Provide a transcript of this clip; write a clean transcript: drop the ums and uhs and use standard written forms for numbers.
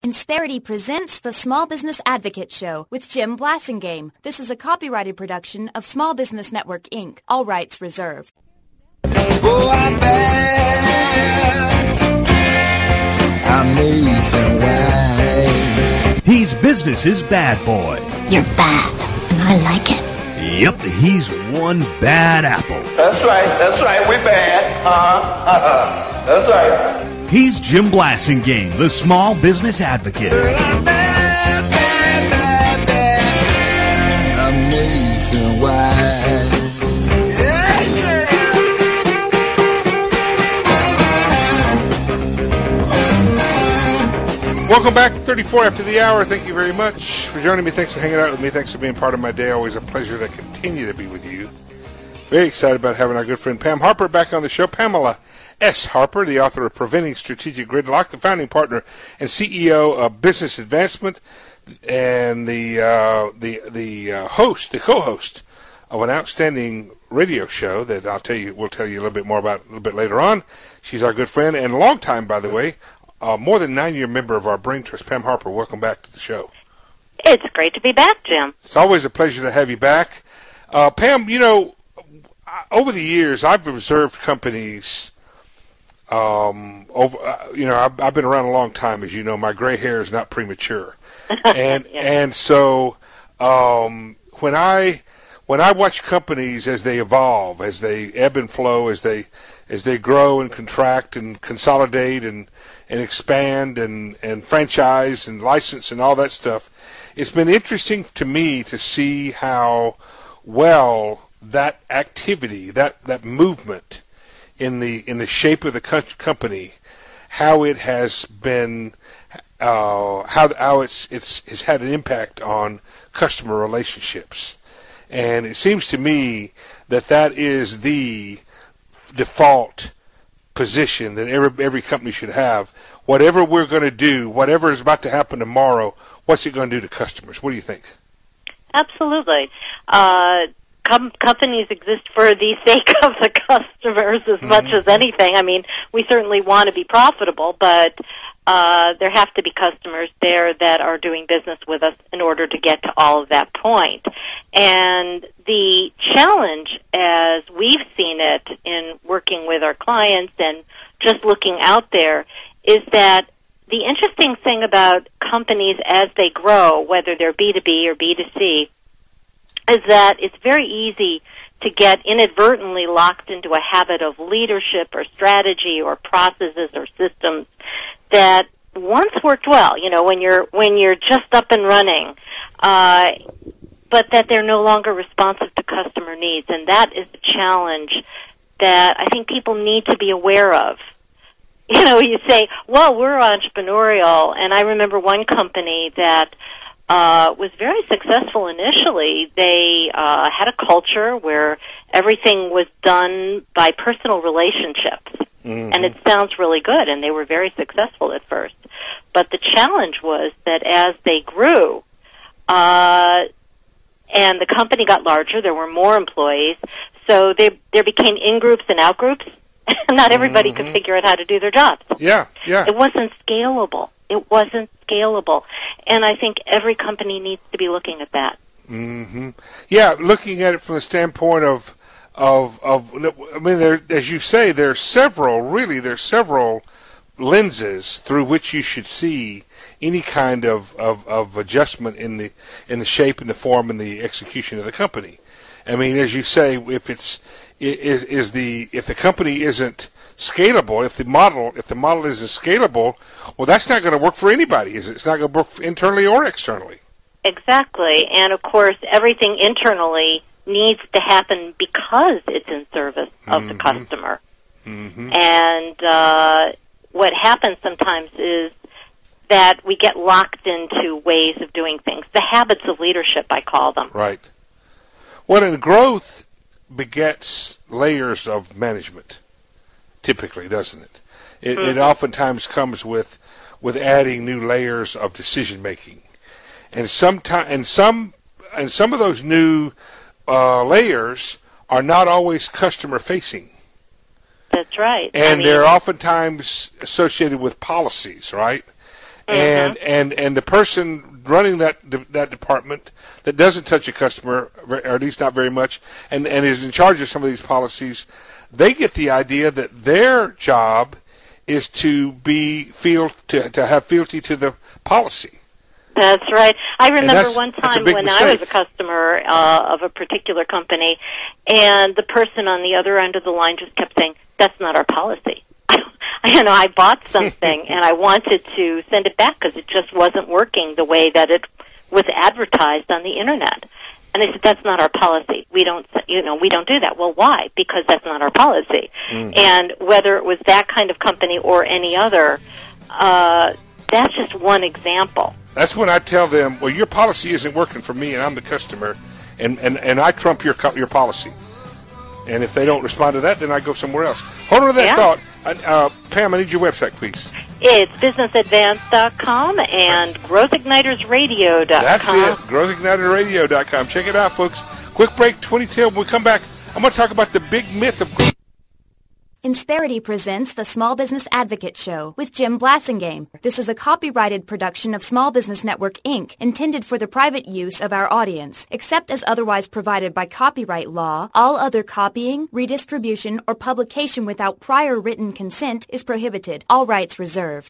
Insperity presents the Small Business Advocate Show with Jim Blasingame. This is a copyrighted production of Small Business Network, Inc. All rights reserved. Oh, I'm bad. I'm nationwide. He's business's bad boy. You're bad, and I like it. Yep, he's one bad apple. That's right, we bad. That's right. He's Jim Blasingame, the Small Business Advocate. Girl, I'm bad, bad, bad, bad. I'm nationwide. Welcome back, 34 after the hour. Thank you very much for joining me. Thanks for hanging out with me. Thanks for being part of my day. Always a pleasure to continue to be with you. Very excited about having our good friend Pam Harper back on the show. Pamela S. Harper, the author of Preventing Strategic Gridlock, the founding partner and CEO of Business Advancement, and the co-host of an outstanding radio show that we'll tell you a little bit more about a little bit later on. She's our good friend and long time, by the way, more than 9-year member of our Brain Trust. Pam Harper, welcome back to the show. It's great to be back, Jim. It's always a pleasure to have you back. Pam, over the years, I've observed companies. I've been around a long time, as you know. My gray hair is not premature, and so when I watch companies as they evolve, as they ebb and flow, as they grow and contract and consolidate and expand and franchise and license and all that stuff, it's been interesting to me to see how well that activity, that movement in the shape of the company, how it has been, how it's had an impact on customer relationships, and it seems to me that is the default position that every company should have. Whatever we're going to do, whatever is about to happen tomorrow, what's it going to do to customers? What do you think? Absolutely. Companies exist for the sake of the customers as much as anything. I mean, we certainly want to be profitable, but there have to be customers there that are doing business with us in order to get to all of that point. And the challenge, as we've seen it in working with our clients and just looking out there, is that the interesting thing about companies as they grow, whether they're B2B or B2C, is that it's very easy to get inadvertently locked into a habit of leadership or strategy or processes or systems that once worked well, when you're just up and running, but that they're no longer responsive to customer needs. And that is a challenge that I think people need to be aware of. You say, well, we're entrepreneurial, and I remember one company that was very successful initially. They had a culture where everything was done by personal relationships. Mm-hmm. And it sounds really good, and they were very successful at first. But the challenge was that as they grew, and the company got larger, there were more employees, so there became in-groups and out-groups. Not everybody could figure out how to do their jobs. Yeah. It wasn't scalable. And I think every company needs to be looking at that. Mm-hmm. Yeah, looking at it from the standpoint of as you say, there's several lenses through which you should see any kind of adjustment in the shape and the form and the execution of the company. I mean, as you say, if the company isn't scalable, if the model isn't scalable, well, that's not going to work for anybody, is it? It's not going to work internally or externally. Exactly, and of course, everything internally needs to happen because it's in service of the customer. Mm-hmm. And what happens sometimes is that we get locked into ways of doing things, the habits of leadership, I call them. Right. Well, and growth begets layers of management, typically, doesn't it? It oftentimes comes with adding new layers of decision making, and some of those new layers are not always customer facing. That's right. And they're oftentimes associated with policies, right? and the person running that department that doesn't touch a customer, or at least not very much, and is in charge of some of these policies, they get the idea that their job is to have fealty to the policy. That's right. I remember one that's a time big when mistake. I was a customer of a particular company, and the person on the other end of the line just kept saying, "That's not our policy." I bought something and I wanted to send it back because it just wasn't working the way that it was advertised on the internet. And they said, "That's not our policy. We don't do that." Well, why? Because that's not our policy. Mm-hmm. And whether it was that kind of company or any other, that's just one example. That's when I tell them, well, your policy isn't working for me, and I'm the customer, and I trump your policy. And if they don't respond to that, then I go somewhere else. Hold on to that thought. Pam, I need your website, please. It's businessadvance.com and growthignitersradio.com. That's it, growthignitersradio.com. Check it out, folks. Quick break, 2010. When we come back, I'm going to talk about the big myth of growth. Insperity presents the Small Business Advocate Show with Jim Blasingame. This is a copyrighted production of Small Business Network, Inc., intended for the private use of our audience. Except as otherwise provided by copyright law, all other copying, redistribution, or publication without prior written consent is prohibited. All rights reserved.